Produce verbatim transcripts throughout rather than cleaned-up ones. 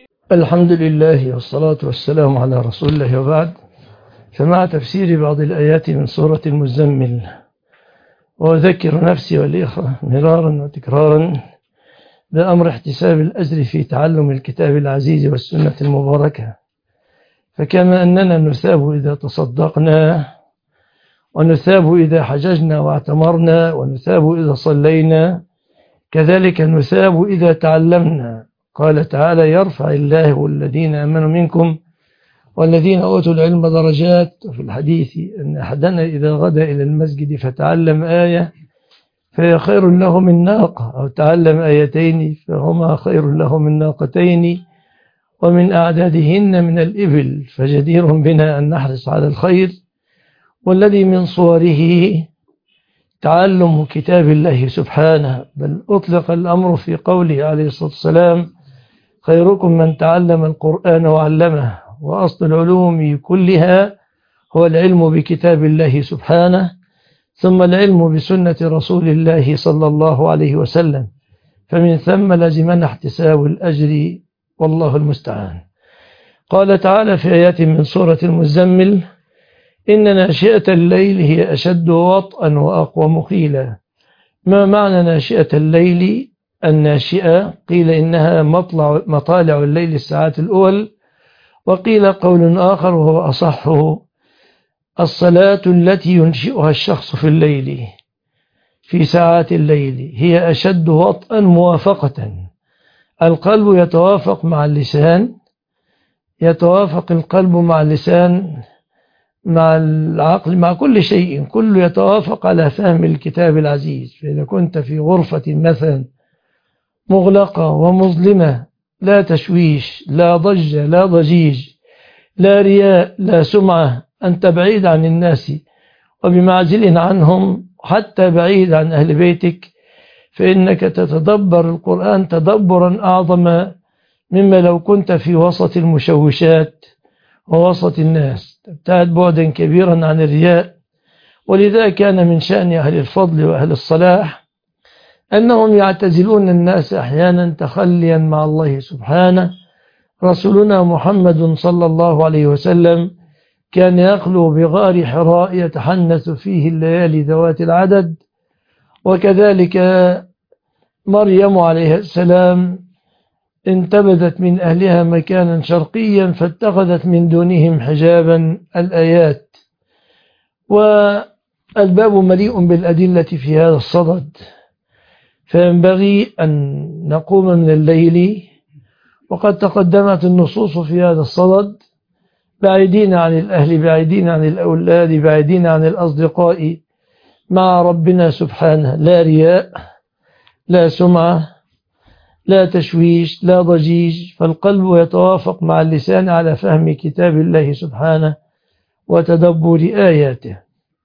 الحمد لله والصلاة والسلام على رسول الله، وبعد. فمع تفسير بعض الآيات من سورة المزمل، وأذكر نفسي والإخوة مرارا وتكرارا بأمر احتساب الأجر في تعلم الكتاب العزيز والسنة المباركة. فكما أننا نثاب إذا تصدقنا، ونثاب إذا حججنا واعتمرنا، ونثاب إذا صلينا، كذلك نثاب إذا تعلمنا. قال تعالى: يرفع الله الذين آمنوا منكم والذين أوتوا العلم درجات. وفي الحديث أن أحدنا إذا غدا إلى المسجد فتعلم آية فهي خير له من ناقة، أو تعلم آيتين فهما خير له من ناقتين ومن أعدادهن من الإبل. فجدير بنا أن نحرص على الخير، والذي من صوره تعلم كتاب الله سبحانه. بل أطلق الأمر في قوله عليه الصلاة والسلام: خيركم من تعلم القرآن وعلمه. وأصل العلوم كلها هو العلم بكتاب الله سبحانه، ثم العلم بسنة رسول الله صلى الله عليه وسلم، فمن ثم لزمنا احتساب الأجر، والله المستعان. قال تعالى في آيات من سورة المزمل: إن ناشئة الليل هي أشد وطئا وأقوى مقيلا. ما معنى ناشئة الليل؟ الناشئة قيل إنها مطلع مطالع الليل الساعات الأول، وقيل قول آخر وهو أصحه: الصلاة التي ينشئها الشخص في الليل في ساعات الليل هي أشد وطئا موافقة. القلب يتوافق مع اللسان، يتوافق القلب مع اللسان مع العقل مع كل شيء، كله يتوافق على فهم الكتاب العزيز. فإذا كنت في غرفة مثلا مغلقة ومظلمة، لا تشويش، لا ضجة، لا ضجيج، لا رياء، لا سمعة، أنت بعيد عن الناس وبمعزل عنهم، حتى بعيد عن أهل بيتك، فإنك تتدبر القرآن تدبرا أعظم مما لو كنت في وسط المشوشات ووسط الناس. تبتعد بعدا كبيرا عن الرياء. ولذا كان من شأن أهل الفضل وأهل الصلاح أنهم يعتزلون الناس أحيانا تخليا مع الله سبحانه. رسولنا محمد صلى الله عليه وسلم كان يخلو بغار حراء يتحنث فيه الليالي ذوات العدد، وكذلك مريم عليه السلام انتبذت من أهلها مكانا شرقيا فاتخذت من دونهم حجابا. الآيات والباب مليء بالأدلة في هذا الصدد، فينبغي أن نقوم من الليل، وقد تقدمت النصوص في هذا الصدد، بعيدين عن الأهل، بعيدين عن الأولاد، بعيدين عن الأصدقاء، مع ربنا سبحانه. لا رياء، لا سمعة، لا تشويش، لا ضجيج، فالقلب يتوافق مع اللسان على فهم كتاب الله سبحانه وتدبر آياته.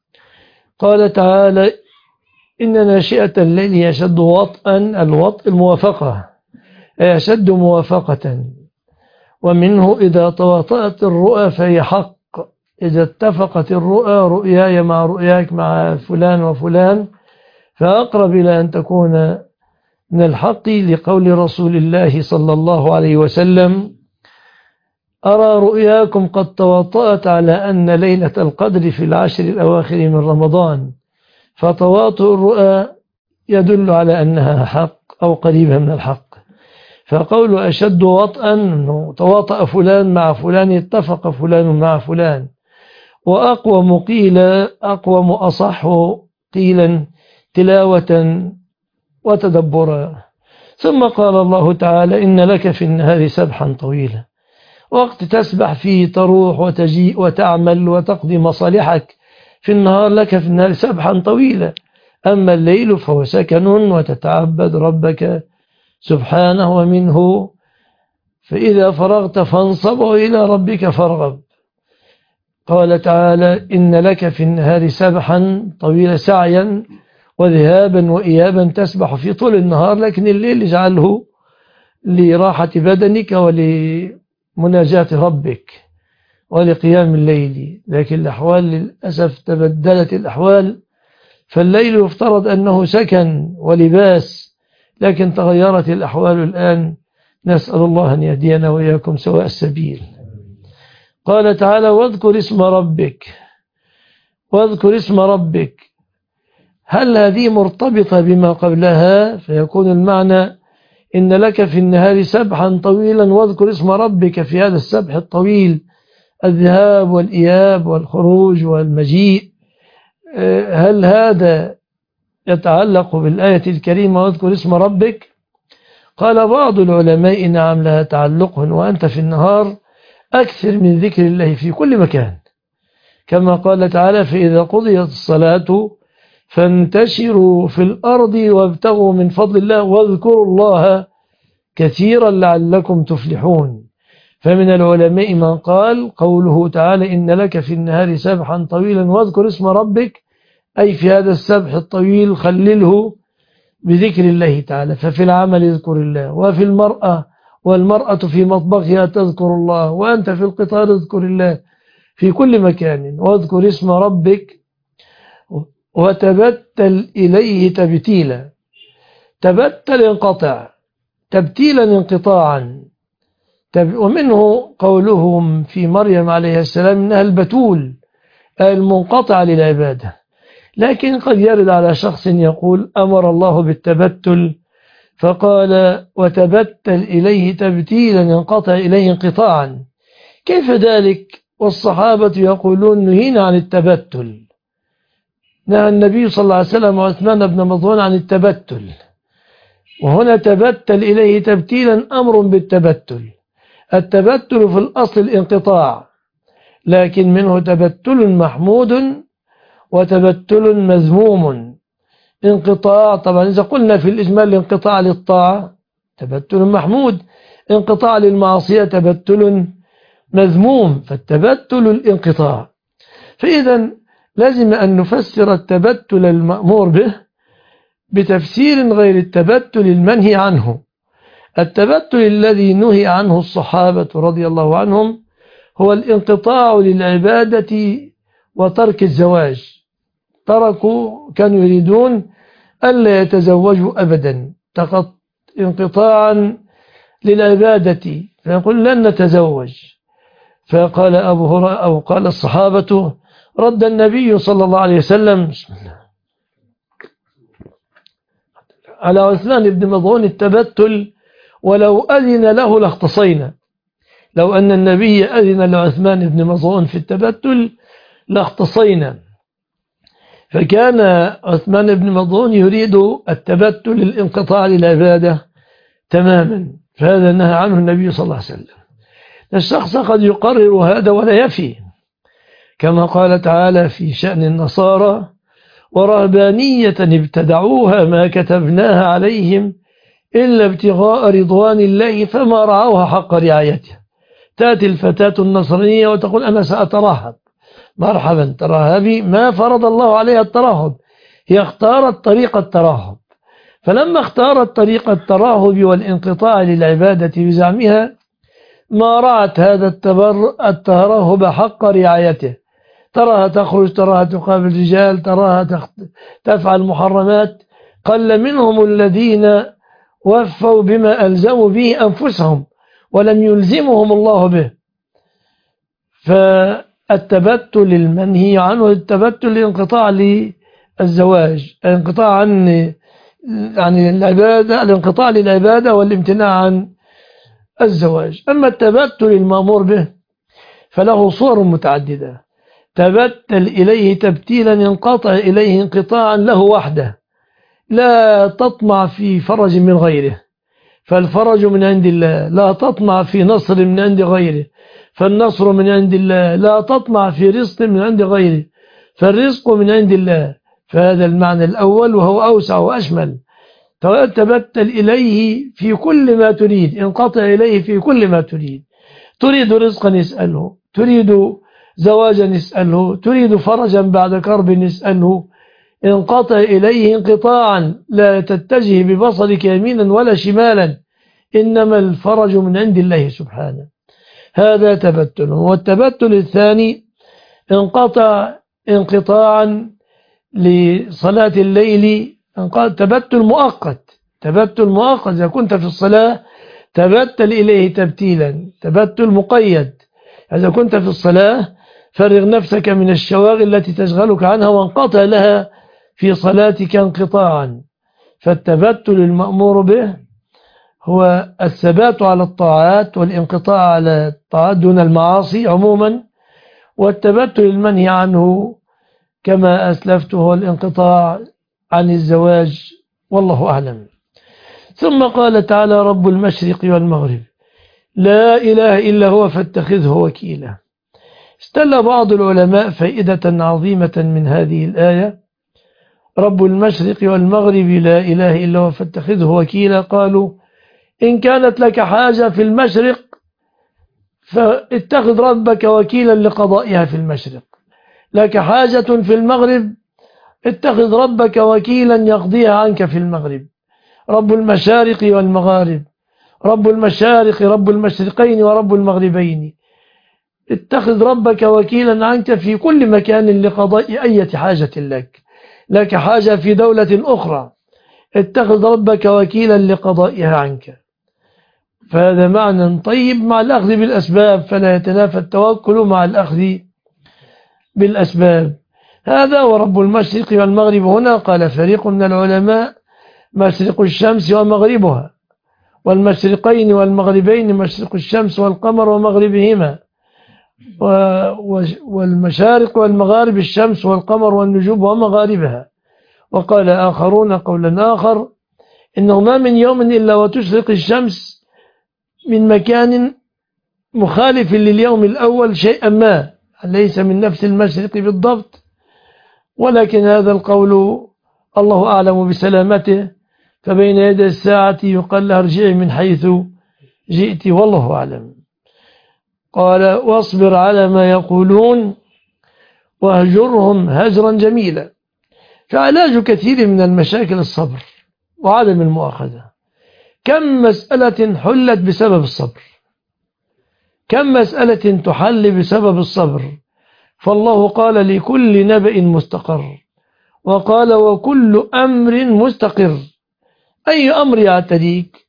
قال تعالى: إن ناشئة الليل يشد وطئا. الوطء الموافقة، يشد موافقة. ومنه إذا تواطأت الرؤى فهي حق. إذا اتفقت الرؤى، رؤياي مع رؤياك مع فلان وفلان، فأقرب إلى أن تكون من الحق، لقول رسول الله صلى الله عليه وسلم: أرى رؤياكم قد تواطأت على أن ليلة القدر في العشر الأواخر من رمضان. فتواطؤ الرؤى يدل على أنها حق أو قريبة من الحق. فقول أشد وطئا أنه تواطأ فلان مع فلان، اتفق فلان مع فلان. وأقوى مقيلا، أقوى أصح قيلا تلاوة وتدبرا. ثم قال الله تعالى: إن لك في النهار سبحا طويلا. وقت تسبح فيه، تروح وتجيء وتعمل وتقضي مصالحك في النهار، لك في النهار سبحا طويلا. أما الليل فهو سكن وتتعبد ربك سبحانه ومنه. فإذا فرغت فانصب وإلى ربك فارغب. قال تعالى: إن لك في النهار سبحا طويلا، سعيا وذهابا وإيابا، تسبح في طول النهار، لكن الليل اجعله لراحة بدنك ولمناجاة ربك ولقيام الليل. لكن الأحوال للأسف تبدلت الأحوال، فالليل يفترض أنه سكن ولباس، لكن تغيرت الأحوال الآن، نسأل الله أن يهدينا وإياكم سواء السبيل. قال تعالى واذكر اسم ربك، واذكر اسم ربك، هل هذه مرتبطة بما قبلها؟ فيكون المعنى إن لك في النهار سبحا طويلا واذكر اسم ربك في هذا السبح الطويل، الذهاب والإياب والخروج والمجيء. هل هذا يتعلق بالآية الكريمة واذكر اسم ربك؟ قال بعض العلماء نعم لها تعلق، وأنت في النهار أكثر من ذكر الله في كل مكان، كما قال تعالى فإذا قضيت الصلاة فانتشروا في الأرض وابتغوا من فضل الله واذكروا الله كثيرا لعلكم تفلحون. فمن العلماء من قال قوله تعالى إن لك في النهار سبحا طويلا واذكر اسم ربك، أي في هذا السبح الطويل خلله بذكر الله تعالى، ففي العمل اذكر الله، وفي المرأة والمرأة في مطبخها تذكر الله، وأنت في القطار اذكر الله في كل مكان. واذكر اسم ربك وتبتل إليه تبتيلا، تبتل انقطع، تبتيلا انقطاعا. ومنه قولهم في مريم عليه السلام إنها البتول المنقطع للعبادة، لكن قد يرد على شخص يقول أمر الله بالتبتل فقال وتبتل إليه تبتيلا ينقطع إليه انقطاعا، كيف ذلك والصحابة يقولون نهينا عن التبتل؟ نهى النبي صلى الله عليه وسلم وعثمان بن مظعون عن التبتل، وهنا تبتل إليه تبتيلا أمر بالتبتل. التبتل في الأصل الانقطاع، لكن منه تبتل محمود وتبتل مذموم. انقطاع طبعا إذا قلنا في الإجمال انقطاع للطاعة تبتل محمود، انقطاع للمعصية تبتل مذموم، فالتبتل الانقطاع. فإذا لازم أن نفسر التبتل المأمور به بتفسير غير التبتل المنهي عنه. التبتل الذي نهي عنه الصحابة رضي الله عنهم هو الانقطاع للعبادة وترك الزواج، تركوا كانوا يريدون ألا يتزوجوا أبدا، انقطاعا للعبادة، فيقول لن نتزوج. فقال أبو هريرة أو قال الصحابة رد النبي صلى الله عليه وسلم بسم الله على عثمان بن مظعون التبتل ولو أذن له لاختصينا، لو أن النبي أذن لعثمان بن مظعون في التبتل لاختصينا. فكان عثمان بن مظعون يريد التبتل الانقطاع للعبادة تماما، فهذا نهى عنه النبي صلى الله عليه وسلم. الشخص قد يقرر هذا ولا يفي، كما قال تعالى في شأن النصارى ورهبانية ابتدعوها ما كتبناها عليهم إلا ابتغاء رضوان الله فما رعوها حق رعايته. تأتي الفتاة النصرانية وتقول أنا سأترهب، مرحبا ترهبي، ما فرض الله عليها الترهب، هي اختارت طريق الترهب. فلما اختارت طريق الترهب والانقطاع للعبادة بزعمها ما رعت هذا التبر الترهب حق رعايته، تراها تخرج، تراها تقابل رجال، تراها تفعل محرمات. قل منهم الذين وفوا بما ألزموا به أنفسهم ولم يلزمهم الله به. فالتبتل المنهي عنه التبتل الانقطاع للزواج، الانقطاع عن عن العبادة، الانقطاع للعبادة والامتناع عن الزواج. أما التبتل المأمور به فله صور متعددة. تبتل إليه تبتيلا ينقطع إليه انقطاعا له وحده، لا تطمع في فرج من غيره، فالفرج من عند الله. لا تطمع في نصر من عند غيره، فالنصر من عند الله. لا تطمع في رزق من عند غيره، فالرزق من عند الله. فهذا المعنى الأول وهو أوسع وأشمل. تبتل إليه في كل ما تريد، انقطع إليه في كل ما تريد. تريد رزقا يسأله، تريد زواجا يسأله، تريد فرجا بعد كرب يسأله، انقطع إليه انقطاعا، لا تتجه ببصرك يمينا ولا شمالا، إنما الفرج من عند الله سبحانه. هذا تبتل. والتبتل الثاني انقطع انقطاعا لصلاة الليل، تبتل مؤقت. تبتل مؤقت إذا كنت في الصلاة تبتل إليه تبتيلا، تبتل مقيد. إذا كنت في الصلاة فرغ نفسك من الشواغل التي تشغلك عنها وانقطع لها في صلاتك انقطاعا. فالتبتل المأمور به هو الثبات على الطاعات والانقطاع على الطاعات دون المعاصي عموما، والتبتل المنهي عنه كما أسلفت هو الانقطاع عن الزواج، والله أعلم. ثم قال تعالى: رب المشرق والمغرب لا إله إلا هو فاتخذه وكيلا. استل بعض العلماء فائدة عظيمة من هذه الآية: رب المشرق والمغرب لا إله إلا هو فاتخذه وكيلا. قالوا: إن كانت لك حاجة في المشرق فاتخذ ربك وكيلا لقضائها في المشرق، لك حاجة في المغرب اتخذ ربك وكيلا يقضيها عنك في المغرب. رب المشارق والمغارب، رب المشارق رب المشرقين ورب المغربين، اتخذ ربك وكيلا عنك في كل مكان لقضاء أي حاجة لك. لك حاجة في دولة أخرى اتخذ ربك وكيلا لقضائها عنك. فهذا معنى طيب مع الأخذ بالأسباب، فلا يتنافى التوكل مع الأخذ بالأسباب. هذا ورب المشرق والمغرب. هنا قال فريق من العلماء: مشرق الشمس ومغربها، والمشرقين والمغربين مشرق الشمس والقمر ومغربهما، والمشارق والمغارب الشمس والقمر والنجوم ومغاربها. وقال آخرون قولا آخر: إنه ما من يوم إلا وتشرق الشمس من مكان مخالف لليوم الأول شيئا ما، ليس من نفس المشرق بالضبط، ولكن هذا القول الله أعلم بسلامته، فبين يدي الساعة يقال لها ارجعي من حيث جئت، والله أعلم. قال: واصبر على ما يقولون واهجرهم هجرا جميلا. فعلاج كثير من المشاكل الصبر وعدم المؤاخذة. كم مسألة حلت بسبب الصبر، كم مسألة تحل بسبب الصبر. فالله قال: لكل نبأ مستقر، وقال: وكل أمر مستقر. أي أمر يعتريك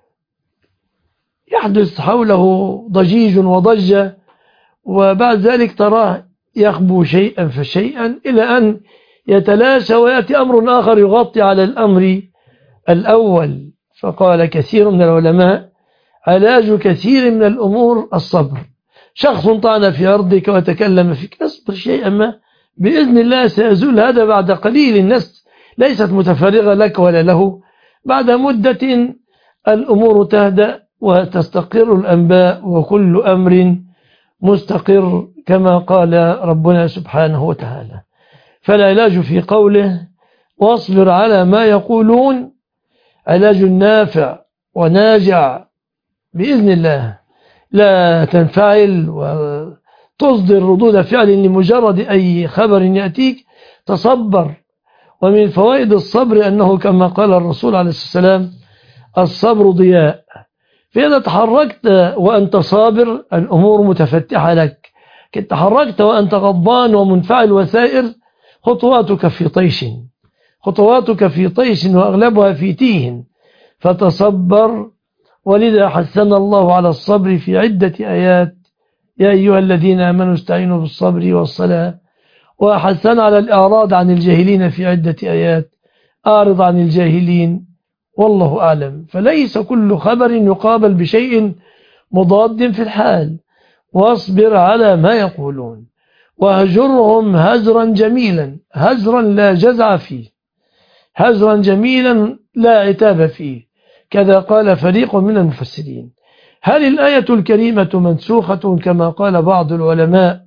يحدث حوله ضجيج وضجة، وبعد ذلك تراه يخبو شيئا فشيئا إلى أن يتلاشى ويأتي أمر آخر يغطي على الأمر الأول. فقال كثير من العلماء: علاج كثير من الأمور الصبر. شخص طعن في أرضك وتكلم فيك، اصبر شيئا ما، بإذن الله سيزول هذا بعد قليل. الناس ليست متفرغة لك ولا له، بعد مدة الأمور تهدأ وتستقر الأنباء، وكل أمر مستقر كما قال ربنا سبحانه وتعالى. فالعلاج في قوله: واصبر على ما يقولون، علاج نافع وناجع بإذن الله. لا تنفعل وتصدر ردود فعل لمجرد أي خبر يأتيك، تصبر. ومن فوائد الصبر أنه كما قال الرسول عليه الصلاة والسلام: الصبر ضياء. فإذا تحركت وأنت صابر الأمور متفتحة لك، كنت تحركت وأنت غضبان ومنفعل وسائر خطواتك في طيش، خطواتك في طيش وأغلبها في تيه، فتصبر. ولذا حثنا الله على الصبر في عدة آيات: يا أيها الذين آمنوا استعينوا بالصبر والصلاة. وحثنا على الإعراض عن الجاهلين في عدة آيات: أعرض عن الجاهلين، والله أعلم. فليس كل خبر يقابل بشيء مضاد في الحال. واصبر على ما يقولون وهجرهم هجرا جميلا، هجرا لا جزع فيه، هجرا جميلا لا عتاب فيه، كذا قال فريق من المفسرين. هل الآية الكريمة منسوخة كما قال بعض العلماء؟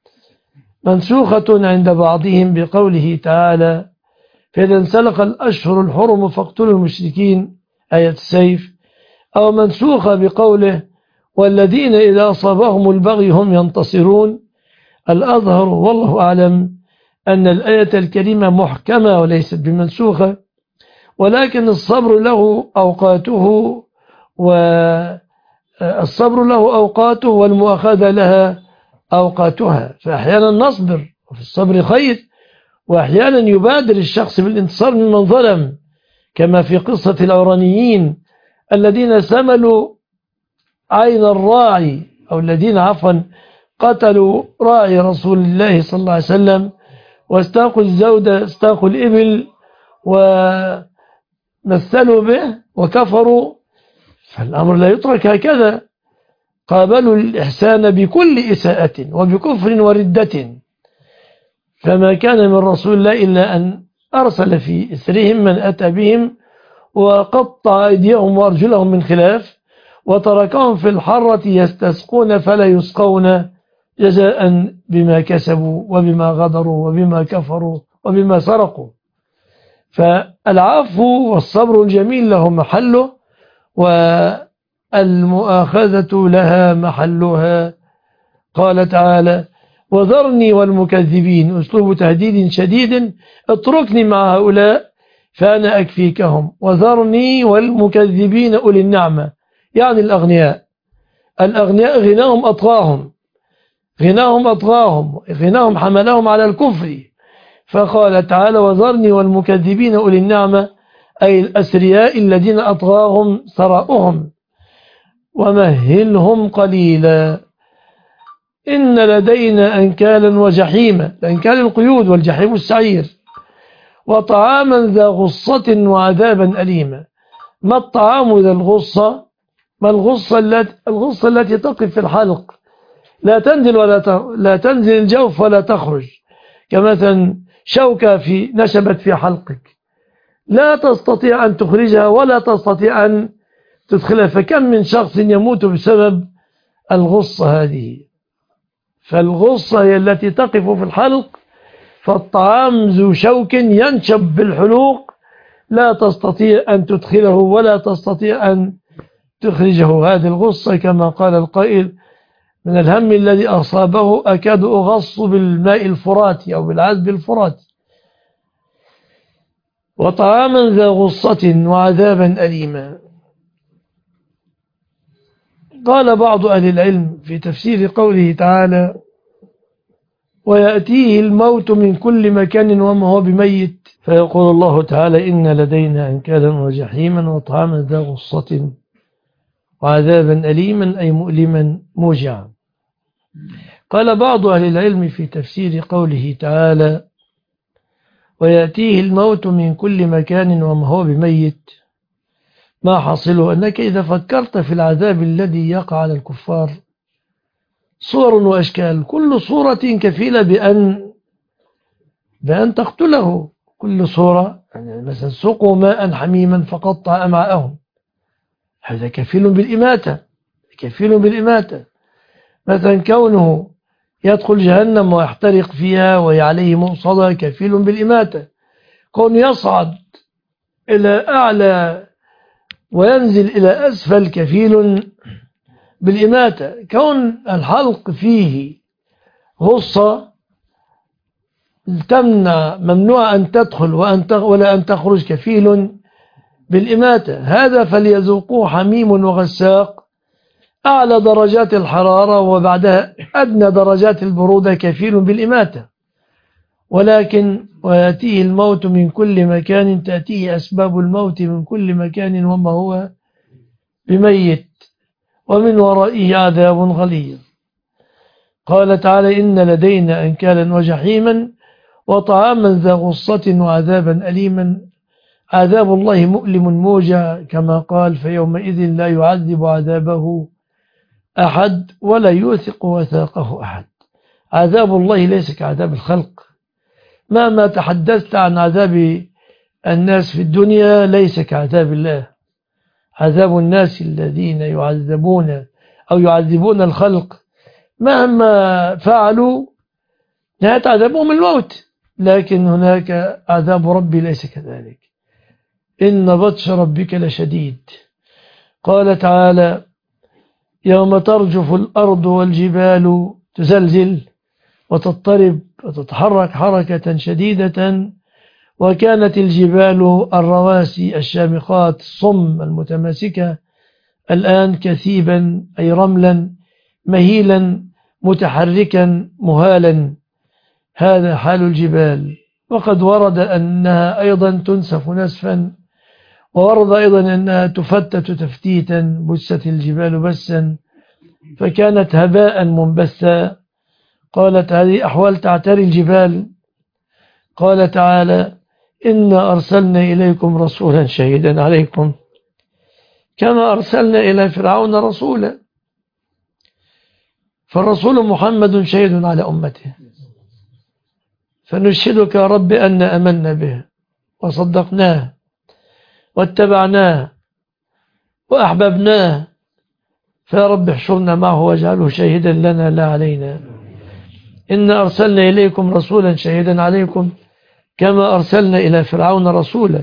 منسوخة عند بعضهم بقوله تعالى: فإذا انسلخ الأشهر الحرم فاقتلوا المشركين، آية السيف. أو منسوخة بقوله: والذين إذا أصابهم البغي هم ينتصرون. الأظهر والله أعلم أن الآية الكريمة محكمة وليست بمنسوخة، ولكن الصبر له أوقاته، والصبر له أوقاته والمؤاخذة لها أوقاتها. فأحيانا نصبر وفي الصبر خير، وأحيانا يبادر الشخص بالانتصار ممن ظلم، كما في قصة العرانيين الذين سملوا عين الراعي أو الذين عفوا قتلوا راعي رسول الله صلى الله عليه وسلم واستاقوا الزودة استاقوا الإبل ومثلوا به وكفروا، فالأمر لا يترك هكذا. قابلوا الإحسان بكل إساءة وبكفر وردة، فما كان من رسول الله إلا أن أرسل في إثرهم من أتى بهم وقطع أيديهم وأرجلهم من خلاف وتركهم في الحرة يستسقون فلا يسقون جزاء بما كسبوا وبما غدروا وبما كفروا وبما سرقوا. فالعفو والصبر الجميل له محله والمؤاخذة لها محلها. قال تعالى: وذرني والمكذبين، أسلوب تهديد شديد، اتركني مع هؤلاء فأنا أكفيكهم. وذرني والمكذبين أولي النعمة، يعني الأغنياء. الأغنياء غناهم أطغاهم، غناهم أطغاهم غناهم حملهم على الكفر. فقال تعالى: وذرني والمكذبين أولي النعمة، أي الأسرياء الذين أطغاهم ثراؤهم، ومهلهم قليلا إن لدينا أنكالا وجحيما. الأنكال القيود والجحيم السعير. وطعاما ذا غصة وعذابا أليما. ما الطعام ذا الغصة؟ ما الغصة التي الغصة التي تقف في الحلق، لا تنزل ولا لا تنزل الجوف ولا تخرج، كمثلا شوكة في نشبت في حلقك لا تستطيع أن تخرجها ولا تستطيع أن تدخلها. فكم من شخص يموت بسبب الغصة هذه. فالغصة هي التي تقف في الحلق، فالطعام ذو شوك ينشب بالحلوق لا تستطيع أن تدخله ولا تستطيع أن تخرجه. هذه الغصة كما قال القائل: من الهم الذي أصابه أكاد أغص بالماء الفراتي أو بالعذب الفراتي. وطعاما ذا غصة وعذابا أليما. قال بعض أهل العلم في تفسير قوله تعالى: ويأتيه الموت من كل مكان وما هو بميت، فيقول الله تعالى: إن لدينا أنكالا وجحيما وطعاما ذا غصة وعذابا أليما، أي مؤلما موجعا. قال بعض أهل العلم في تفسير قوله تعالى: ويأتيه الموت من كل مكان وما هو بميت، ما حصله أنك إذا فكرت في العذاب الذي يقع على الكفار صور وأشكال، كل صورة كفيلة بأن بأن تقتله. كل صورة، يعني مثلا سقوا ماء حميما فقطع أمعاءهم، هذا كفيل بالإماتة، كفيل بالإماتة. مثلا كونه يدخل جهنم ويحترق فيها وهي عليه مؤصدة، كفيل بالإماتة. كونه يصعد إلى أعلى وينزل إلى أسفل، كفيل بالإماتة. كون الحلق فيه غصة تمنع، ممنوع أن تدخل وأن ولا أن تخرج، كفيل بالإماتة. هذا فليذوقوه حميم وغساق، أعلى درجات الحرارة وبعدها أدنى درجات البرودة، كفيل بالإماتة. ولكن ويأتيه الموت من كل مكان، تأتيه أسباب الموت من كل مكان وما هو بميت، ومن ورائه عذاب غليظ. قال تعالى: إن لدينا أنكالا وجحيما وطعاما ذا غصة وعذابا أليما. عذاب الله مؤلم موجع، كما قال: فيومئذ لا يعذب عذابه أحد ولا يوثق وثاقه أحد. عذاب الله ليس كعذاب الخلق. مهما تحدثت عن عذاب الناس في الدنيا ليس كعذاب الله. عذاب الناس الذين يعذبون أو يعذبون الخلق مهما فعلوا نهاية عذابهم الموت، لكن هناك عذاب ربي ليس كذلك. إن بطش ربك لشديد. قال تعالى: يوم ترجف الأرض والجبال تزلزل وتضطرب وتتحرك حركة شديدة، وكانت الجبال الرواسي الشامخات الصم المتماسكة الآن كثيبا، أي رملا مهيلا متحركا مهالا. هذا حال الجبال. وقد ورد أنها أيضا تنسف نسفا، وورد أيضا أنها تفتت تفتيتا، بست الجبال بسا فكانت هباء منبثا. قالت هذه أحوال تعتري الجبال. قال تعالى إنا أرسلنا إليكم رسولا شهيدا عليكم كما أرسلنا إلى فرعون رسولا. فالرسول محمد شهيد على أمته، فنشهدك يا رب أن أمنا به وصدقناه واتبعناه وأحببناه، فيا رب احشرنا معه واجعله شهيدا لنا لا علينا. إنا أرسلنا إليكم رسولا شهيدا عليكم كما أرسلنا إلى فرعون رسولا.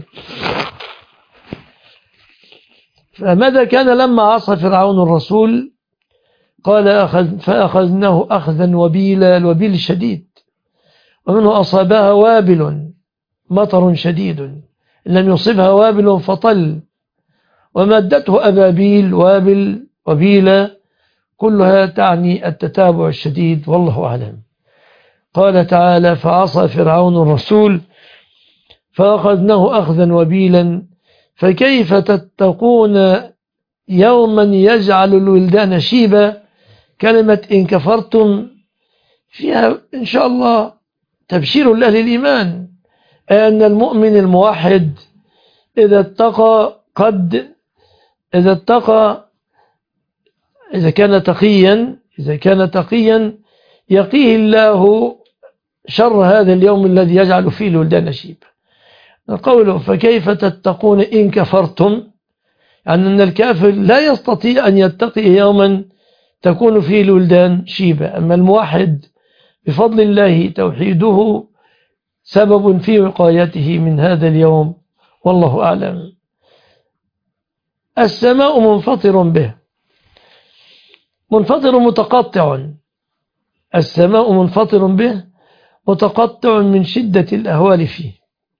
فماذا كان لما عصى فرعون الرسول؟ قال أخذ فأخذناه أخذا وبيلا، الوبيل الشديد، ومنه أصابها وابل مطر شديد لم يصبها وابل فطل، ومادته أبابيل وابل وبيلا، كلها تعني التتابع الشديد، والله أعلم. قال تعالى فعصى فرعون الرسول فأخذناه أخذا وبيلا فكيف تتقون يوما يجعل الولدان شيبا. كلمة إن كفرتم فيها إن شاء الله تبشير لأهل الإيمان، أن المؤمن الموحد إذا اتقى قد إذا اتقى إذا كان تقيا إذا كان تقيا يقيه الله شر هذا اليوم الذي يجعل فيه الولدان شيبا. قوله فكيف تتقون إن كفرتم، يعني أن الكافر لا يستطيع أن يتقي يوما تكون فيه الولدان شيبا، أما الموحد بفضل الله توحيده سبب في وقايته من هذا اليوم، والله أعلم. السماء منفطر به، منفطر متقطع، السماء منفطر به متقطع من شدة الأهوال فيه،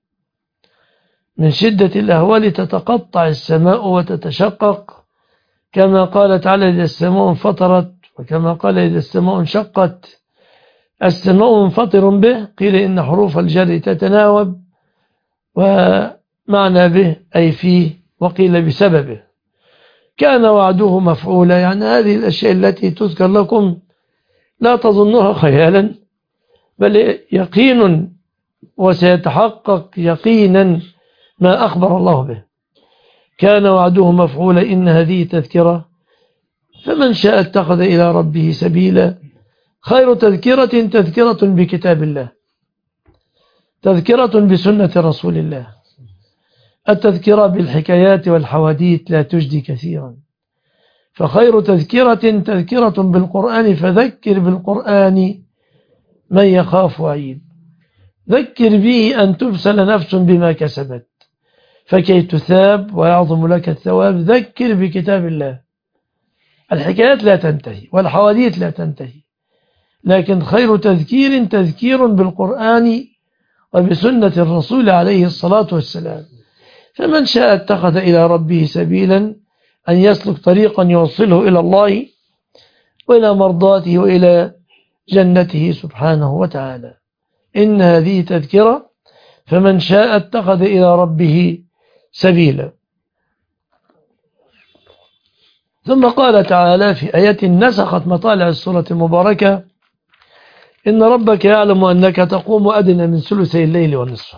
من شدة الأهوال تتقطع السماء وتتشقق، كما قال تعالى إذا السماء انفطرت، وكما قال إذا السماء انشقت. السماء منفطر به قيل إن حروف الجر تتناوب، ومعنى به أي فيه، وقيل بسببه. كان وعده مفعولا، يعني هذه الأشياء التي تذكر لكم لا تظنها خيالا، بل يقين وسيتحقق يقينا ما أخبر الله به. كان وعده مفعولا إن هذه تذكرة فمن شاء اتخذ إلى ربه سبيلا. خير تذكرة تذكرة بكتاب الله، تذكرة بسنة رسول الله. التذكرة بالحكايات والحواديت لا تجدي كثيرا، فخير تذكرة تذكرة بالقرآن، فذكر بالقرآن من يخاف وعيد. ذكر به أن تبسل نفس بما كسبت فكي تثاب ويعظم لك الثواب. ذكر بكتاب الله. الحكايات لا تنتهي والحواديت لا تنتهي، لكن خير تذكير تذكير بالقرآن وبسنة الرسول عليه الصلاة والسلام. فمن شاء اتخذ إلى ربه سبيلا، أن يسلك طريقا يوصله إلى الله وإلى مرضاته وإلى جنته سبحانه وتعالى. إن هذه تذكرة فمن شاء اتخذ إلى ربه سبيلا. ثم قال تعالى في آية نسخت مطالع السورة المباركة إن ربك يعلم أنك تقوم أدنى من ثلثي الليل ونصفه.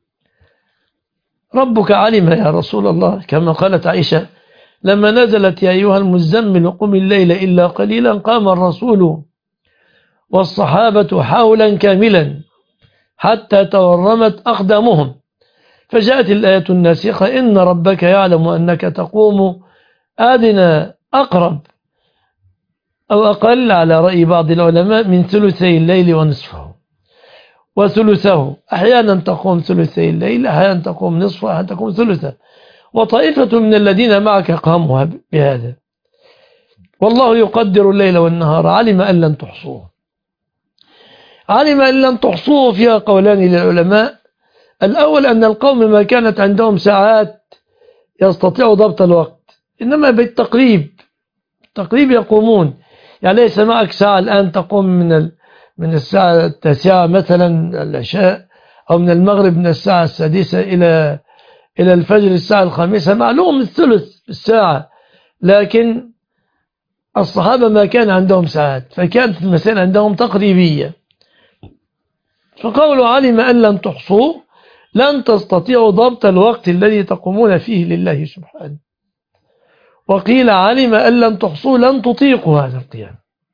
ربك علم يا رسول الله، كما قالت عائشة لما نزلت يا أيها المزمل قم الليل إلا قليلا قام الرسول والصحابة حولا كاملا حتى تورمت أقدامهم، فجاءت الآية الناسخة إن ربك يعلم أنك تقوم أدنى أقرب أو أقل على رأي بعض العلماء من ثلثي الليل ونصفه وثلثه. أحيانا تقوم ثلثي الليل، أحيانا تقوم نصفه، أحيانا تقوم ثلثه، وطائفة من الذين معك قاموا بهذا. والله يقدر الليل والنهار علم أن لن تحصوه. علم أن لن تحصوه فيها قولان للعلماء. الأول أن القوم ما كانت عندهم ساعات يستطيعوا ضبط الوقت، إنما بالتقريب التقريب يقومون. يعني ليس معك ساعة الآن تقوم من من الساعة التاسعة مثلا العشاء، أو من المغرب من الساعة السادسة إلى إلى الفجر الساعة الخامسة، معلوم الثلث الساعة، لكن الصحابة ما كان عندهم ساعات، فكانت المسائل عندهم تقريبية، فقولوا علم أن لن تحصوه لن تستطيعوا ضبط الوقت الذي تقومون فيه لله سبحانه. وقيل علم أن لن تحصوه لن تطيقوا هذا القيام.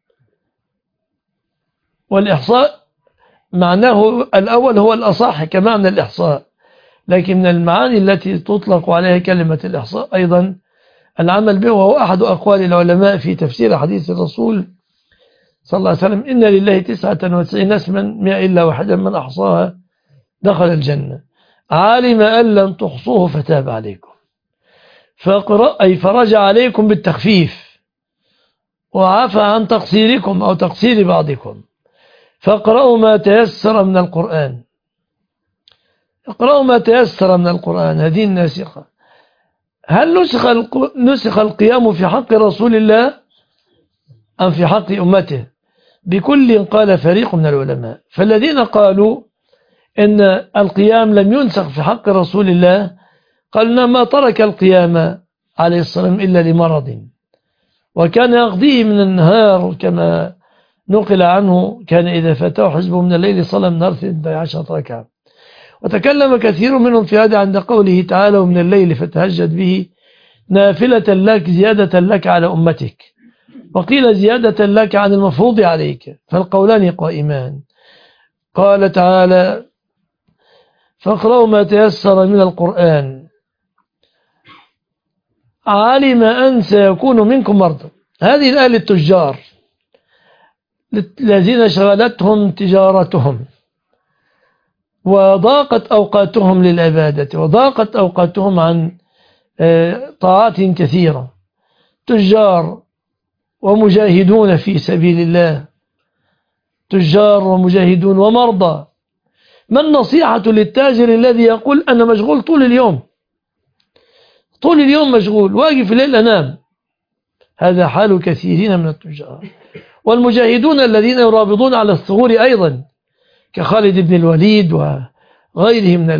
والإحصاء معناه الأول هو الأصح كمعنى الإحصاء، لكن من المعاني التي تطلق عليها كلمة الإحصاء أيضا العمل به، وهو أحد أقوال العلماء في تفسير حديث الرسول صلى الله عليه وسلم: إن لله تسعة وتسعين اسما مئة إلا واحدا من أحصاها دخل الجنة. علم أن لن تحصوه فتاب عليكم، فقرأ أي فرج عليكم بالتخفيف، وعفى عن تقصيركم أو تقصير بعضكم، فاقرأوا ما تيسر من القرآن. اقرأوا ما تيسر من القرآن، هذه الناسخة. هل نسخ نسخ القيام في حق رسول الله أم في حق أمته؟ بكل قال فريق من العلماء. فالذين قالوا إن القيام لم ينسخ في حق رسول الله قالوا ما ترك القيام عليه السلام إلا لمرض، وكان يقضيه من النهار كما نقل عنه، كان إذا فاته حزبه من الليل صلى من نهار اثنتي عشرة ركعة. وتكلم كثير منهم في هذا عند قوله تعالى: ومن الليل فتهجد به نافلة لك زيادة لك على أمتك، وقيل زيادة لك عن المفروض عليك، فالقولان قائمان. قال تعالى: فاقرأوا ما تيسر من القرآن. علم أن سيكون منكم مرضى، هذه الآية للتجار الذين شغلتهم تجارتهم وضاقت أوقاتهم للعبادة، وضاقت أوقاتهم عن طاعات كثيرة، تجار ومجاهدون في سبيل الله، تجار ومجاهدون ومرضى. ما النصيحة للتاجر الذي يقول أنا مشغول طول اليوم، طول اليوم مشغول، واقف في الليل أنام؟ هذا حال كثيرين من التجار. والمجاهدون الذين يرابطون على الثغور أيضا كخالد بن الوليد وغيره من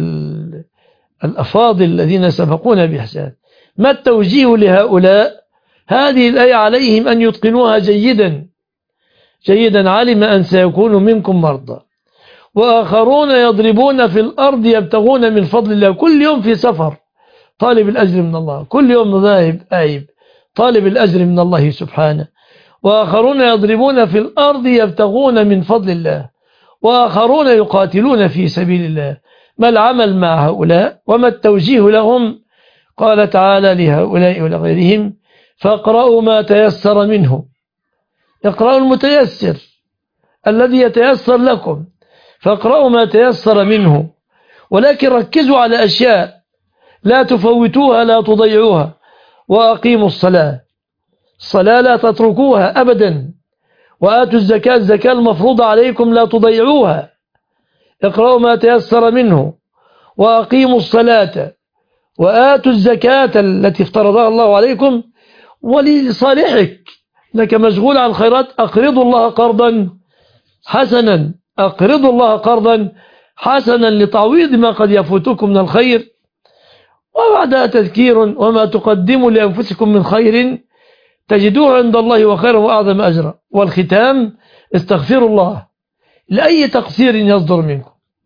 الأفاضل الذين سبقونا بإحسان. ما التوجيه لهؤلاء؟ هذه الآية عليهم أن يتقنوها جيدا جيدا. علم أن سيكون منكم مرضى وآخرون يضربون في الأرض يبتغون من فضل الله. كل يوم في سفر طالب الأجر من الله، كل يوم ذاهب آيب طالب الأجر من الله سبحانه. وآخرون يضربون في الأرض يبتغون من فضل الله، وآخرون يقاتلون في سبيل الله. ما العمل مع هؤلاء وما التوجيه لهم؟ قال تعالى لهؤلاء ولغيرهم: فاقرأوا ما تيسر منه. اقرأوا المتيسر الذي يتيسر لكم، فاقرأوا ما تيسر منه، ولكن ركزوا على أشياء لا تفوتوها لا تضيعوها. وأقيموا الصلاة، الصلاة لا تتركوها أبدا. وآتوا الزكاة، الزكاة المفروضة عليكم لا تضيعوها. اقرأوا ما تيسر منه وأقيموا الصلاة وآتوا الزكاة التي افترضها الله عليكم. ولصالحك لك مشغول عن الخيرات، أقرضوا الله قرضا حسنا، أقرضوا الله قرضا حسنا لتعويض ما قد يفوتكم من الخير. وبعدها تذكير: وما تقدموا لأنفسكم من خير تجدوه عند الله وخيرا وأعظم أجرا. والختام: استغفروا الله لأي تقصير يصدر منكم،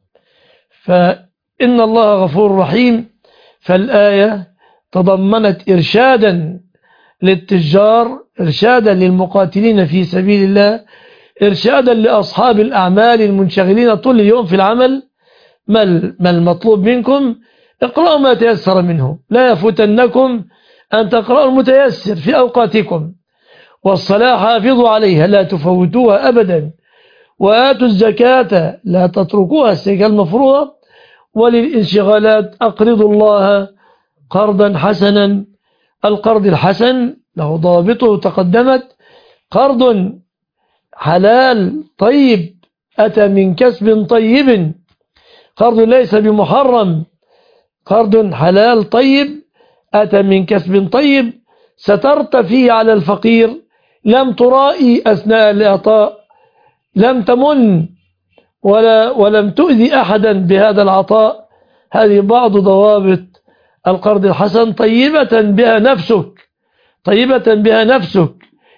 فإن الله غفور رحيم. فالآية تضمنت إرشادا للتجار، إرشادا للمقاتلين في سبيل الله، إرشادا لأصحاب الأعمال المنشغلين طول اليوم في العمل. ما المطلوب منكم؟ اقرأوا ما تيسر منه، لا يفوتنكم أن تقرأوا المتيسر في أوقاتكم. والصلاة حافظوا عليها لا تفوتوها أبدا. وآتوا الزكاة لا تتركوها، الزكاة المفروضة. وللانشغالات أقرضوا الله قرضا حسنا. القرض الحسن له ضابطه تقدمت: قرض حلال طيب أتى من كسب طيب، قرض ليس بمحرم، قرض حلال طيب أتى من كسب طيب، سترت فيه على الفقير، لم ترائي أثناء الإعطاء، لم تمن ولا ولم تؤذي أحدا بهذا العطاء. هذه بعض ضوابط القرض الحسن. طيبة بها نفسك، طيبة بها نفسك،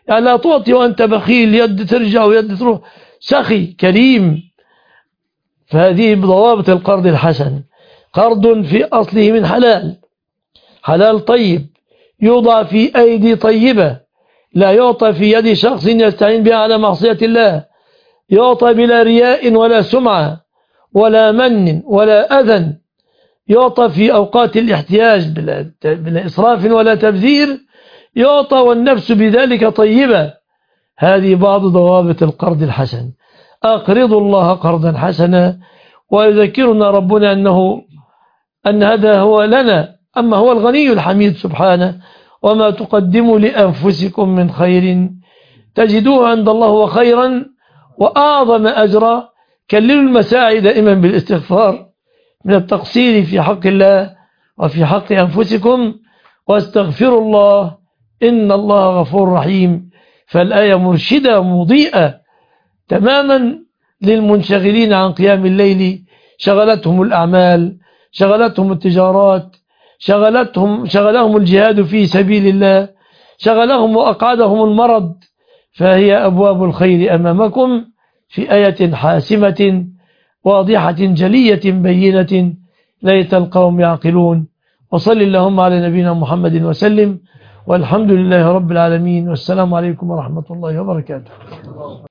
يعني لا تعطي وأنت بخيل، يد ترجع ويد تروح، سخي كريم. فهذه بضوابط القرض الحسن. قرض في أصله من حلال، حلال طيب، يوضع في أيدي طيبة، لا يعطى في يد شخص يستعين بها على معصية الله، يعطى بلا رياء ولا سمعة ولا من ولا أذى، يعطى في أوقات الاحتياج بلا, بلا إسراف ولا تبذير، يعطى والنفس بذلك طيبة. هذه بعض ضوابط القرض الحسن. أقرضوا الله قرضا حسنا، ويذكرنا ربنا أنه أن هذا هو لنا، أما هو الغني الحميد سبحانه. وما تقدموا لأنفسكم من خير تجدوه عند الله وخيرا وأعظم أجرا. كللوا المساعي دائما بالاستغفار من التقصير في حق الله وفي حق أنفسكم، واستغفروا الله إن الله غفور رحيم. فالآية مرشدة مضيئة تماما للمنشغلين عن قيام الليل، شغلتهم الأعمال، شغلتهم التجارات، شغلتهم شغلهم الجهاد في سبيل الله، شغلهم وأقعدهم المرض. فهي أبواب الخير أمامكم في آية حاسمة واضحة جلية بينة، ليت القوم يعقلون. وصل اللهم على نبينا محمد وسلم، والحمد لله رب العالمين، والسلام عليكم ورحمة الله وبركاته.